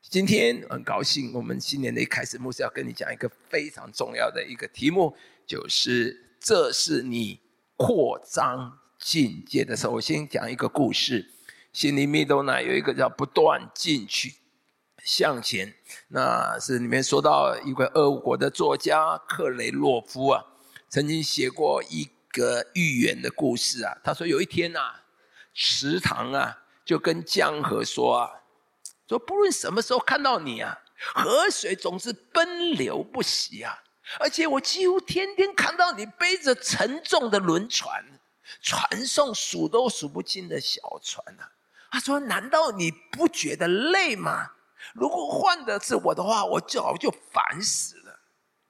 今天很高兴，我们新年的一开始，牧师要跟你讲一个非常重要的一个题目，就是这是你扩张境界的时候。我先讲一个故事，心灵蜜豆奶有一个叫不断进取向前，那是里面说到一位俄国的作家克雷洛夫啊，曾经写过一个寓言的故事啊。他说有一天啊，池塘啊就跟江河说啊，说不论什么时候看到你啊，河水总是奔流不息啊，而且我几乎天天看到你背着沉重的轮船，传送数都数不清的小船啊。他说难道你不觉得累吗？如果换的是我的话，我早就烦死了。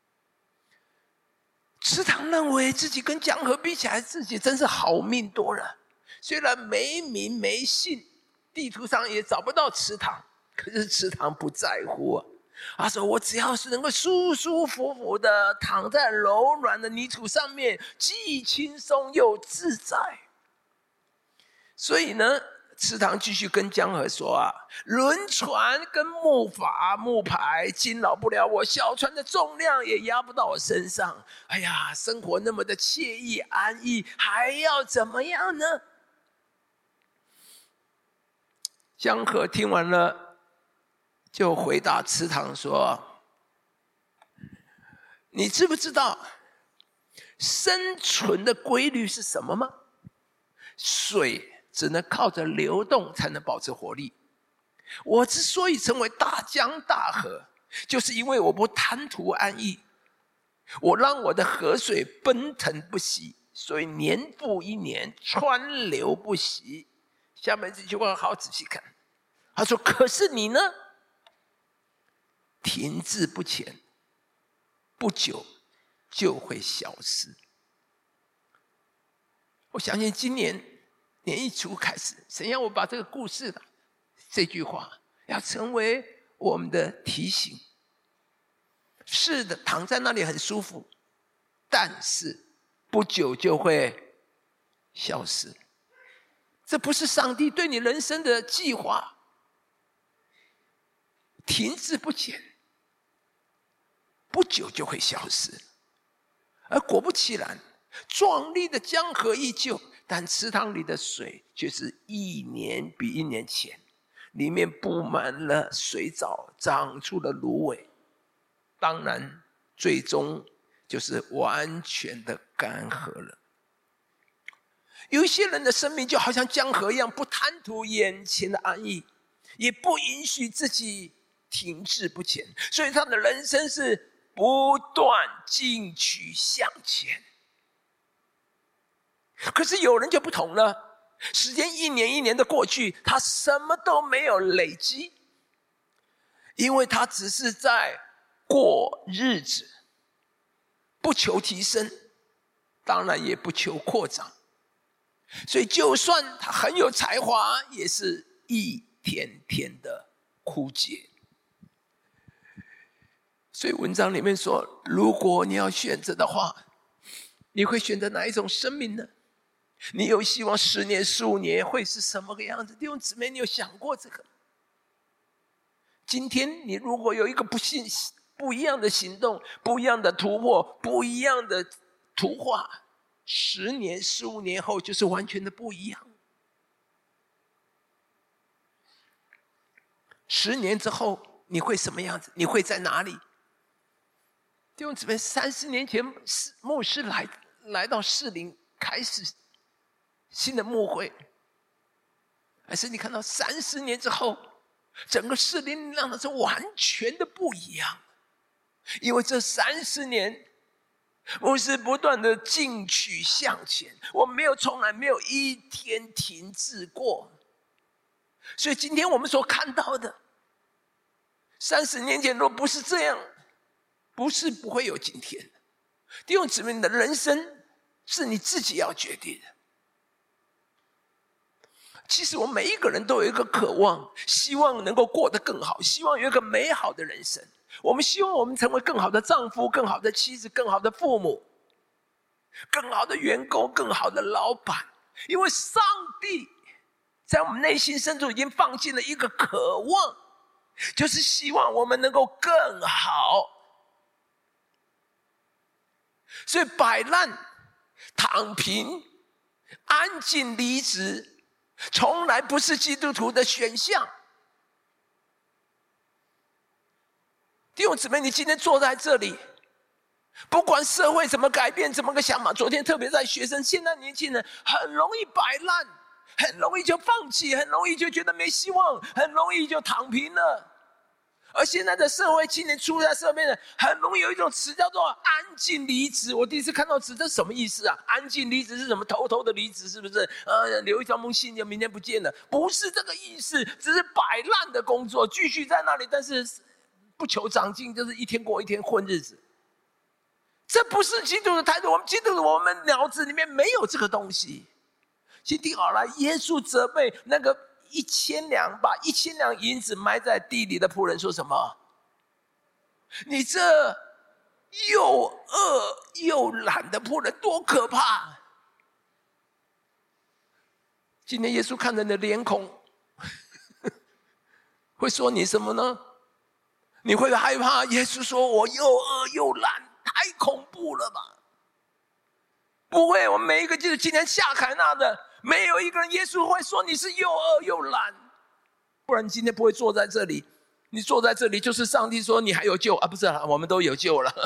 池塘认为自己跟江河比起来，自己真是好命多了，虽然没名没姓，地图上也找不到池塘，可是池塘不在乎啊。他说我只要是能够舒舒服服的躺在柔软的泥土上面，既轻松又自在。所以呢，池塘继续跟江河说啊，轮船跟木筏木排惊扰不了我，小船的重量也压不到我身上。哎呀，生活那么的惬意安逸，还要怎么样呢？江河听完了，就回答池塘说，你知不知道生存的规律是什么吗？水只能靠着流动才能保持活力。我之所以成为大江大河，就是因为我不贪图安逸，我让我的河水奔腾不息，所以年复一年，川流不息。下面这句话好仔细看，他说可是你呢，停滞不前，不久就会消失。我相信今年年一初开始，神要我把这个故事的这句话要成为我们的提醒。是的，躺在那里很舒服，但是不久就会消失。这不是上帝对你人生的计划。停滞不前，不久就会消失。而果不其然，壮丽的江河依旧，但池塘里的水却是一年比一年浅，里面布满了水藻，长出了芦苇。当然最终就是完全的干涸了。有一些人的生命就好像江河一样，不贪图眼前的安逸，也不允许自己停滞不前，所以他的人生是不断进取向前。可是有人就不同了，时间一年一年的过去，他什么都没有累积，因为他只是在过日子，不求提升，当然也不求扩张。所以就算他很有才华，也是一天天的枯竭。所以文章里面说，如果你要选择的话，你会选择哪一种生命呢？你有希望10年15年会是什么个样子？弟兄姊妹，你有想过这个？今天你如果有一个不一样的行动，不一样的突破，不一样的图画，10年15年后就是完全的不一样。10年之后你会什么样子？你会在哪里？弟兄姊妹，30年前牧师来到士林开始新的牧会，还是你看到30年之后，整个士林让它是完全的不一样？因为这30年，牧师不断的进取向前，我从来没有一天停滞过。所以今天我们所看到的，30年前若不是这样，不是不会有今天。弟兄姊妹，你的人生是你自己要决定的。其实我们每一个人都有一个渴望，希望能够过得更好，希望有一个美好的人生。我们希望我们成为更好的丈夫，更好的妻子，更好的父母，更好的员工，更好的老板。因为上帝在我们内心深处已经放进了一个渴望， 就是希望我们能够更好。所以摆烂、躺平、安静离职，从来不是基督徒的选项。弟兄姊妹，你今天坐在这里，不管社会怎么改变，怎么个想法，昨天特别在学生，现在年轻人很容易摆烂，很容易就放弃，很容易就觉得没希望，很容易就躺平了。而现在的社会青年出在社会的，很容易有一种词叫做安静离职。我第一次看到词，这什么意思啊？安静离职是什么？偷偷的离职是不是？留一张封信就明天不见了？不是这个意思，只是摆烂的工作，继续在那里，但是不求长进，就是一天过一天混日子。这不是基督的态度。我们基督徒，我们脑子里面没有这个东西。请听好了，耶稣责备那个把1000两银子埋在地里的仆人说什么？你这又饿又懒的仆人，多可怕！今天耶稣看着你的脸孔，会说你什么呢？你会害怕耶稣说我又饿又懒，太恐怖了吧？不会，我们每一个就是今天下凯纳的，没有一个人耶稣会说你是又饿又懒，不然你今天不会坐在这里。你坐在这里就是上帝说你还有救啊，不是啊，我们都有救了。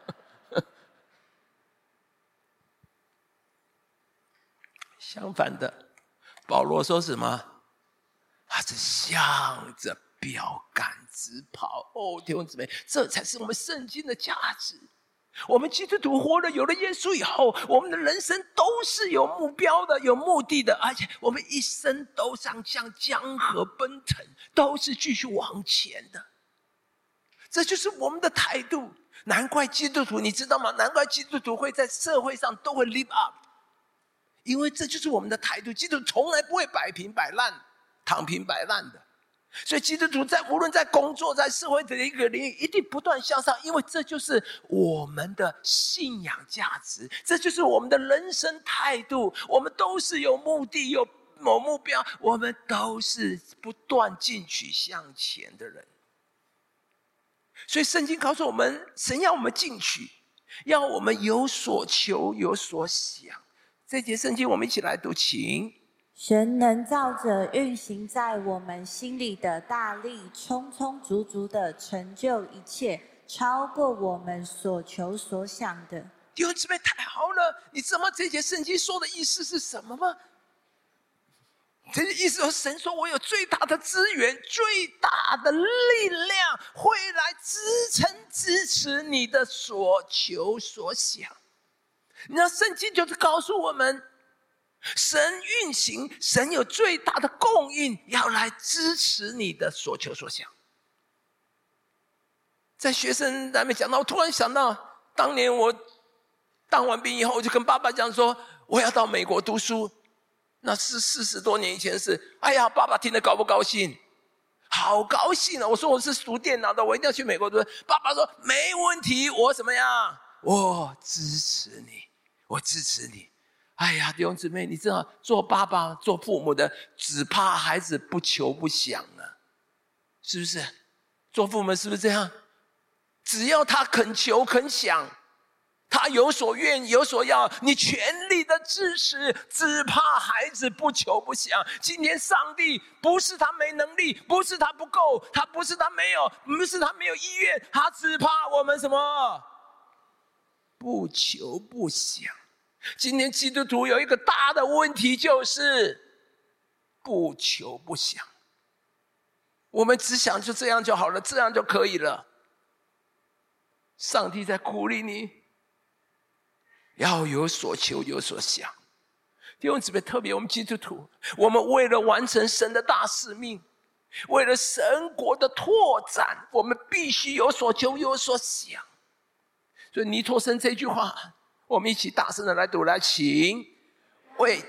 相反的，保罗说什么？他是向着标杆直跑。弟兄姊妹，这才是我们圣经的价值。我们基督徒活了，有了耶稣以后，我们的人生都是有目标的，有目的的，而且我们一生都像江河奔腾，都是继续往前的。这就是我们的态度。难怪基督徒，你知道吗？难怪基督徒会在社会上都会 live up， 因为这就是我们的态度。基督徒从来不会摆平摆烂、躺平摆烂的。所以基督徒无论在工作在社会的一个领域，一定不断向上，因为这就是我们的信仰价值，这就是我们的人生态度。我们都是有目的有某目标，我们都是不断进取向前的人。所以圣经告诉我们，神要我们进取，要我们有所求有所想。这节圣经我们一起来读，请。 神能照着运行在我们心里的大力，充充足足的成就一切，超过我们所求所想的。 弟兄姊妹，太好了！你知道吗？这节圣经说的意思是什么吗？这意思说，神说我有最大的资源、最大的力量，会来支持你的所求所想。你知道，圣经就是告诉我们，神运行，神有最大的供应，要来支持你的所求所想。在学生那边讲到，我突然想到，当年我当完兵以后，我就跟爸爸讲说，我要到美国读书。那是40多年以前的事。哎呀，爸爸听得高不高兴？好高兴啊！我说我是读电脑的，我一定要去美国读。爸爸说没问题，我怎么样？我支持你，我支持你。哎呀，弟兄姊妹，你知道做爸爸做父母的，只怕孩子不求不想啊，是不是？做父母是不是这样？只要他肯求肯想，他有所愿有所要，你全力的支持，只怕孩子不求不想。今天上帝不是他没能力，不是他不够，他不是他没有，不是他没有意愿，他只怕我们什么？不求不想。今天基督徒有一个大的问题，就是不求不想。我们只想就这样就好了，这样就可以了。上帝在鼓励你，要有所求有所想。弟兄姊妹，特别我们基督徒，我们为了完成神的大使命，为了神国的拓展，我们必须有所求有所想。所以尼托生这句话，我们一起大声的来读，来，请为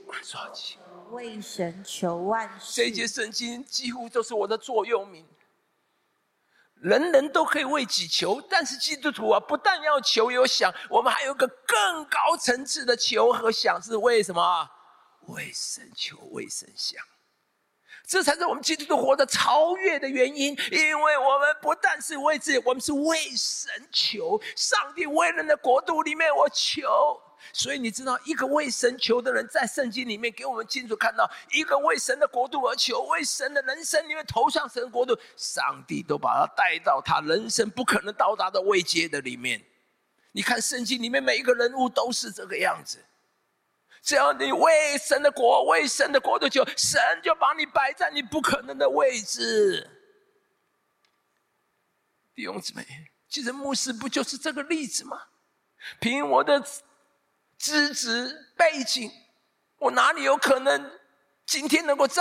神求万事。 这一节圣经几乎都是我的座右铭。人人都可以为己求，但是基督徒啊，不但要求有想，我们还有一个更高层次的求和想，是为什么？为神求，为神想。 这才是我们基督徒活得超越的原因，因为我们不但是为自己，我们是为神求。上帝为人的国度里面我求，所以你知道一个为神求的人，在圣经里面给我们清楚看到，一个为神的国度而求，为神的人生里面投向神的国度，上帝都把他带到他人生不可能到达的位阶的里面。你看圣经里面每一个人物都是这个样子，只要你为神的国，为神的国度求，神就把你摆在你不可能的位置。弟兄姊妹，其实牧师不就是这个例子吗？凭我的资质背景，我哪里有可能今天能够站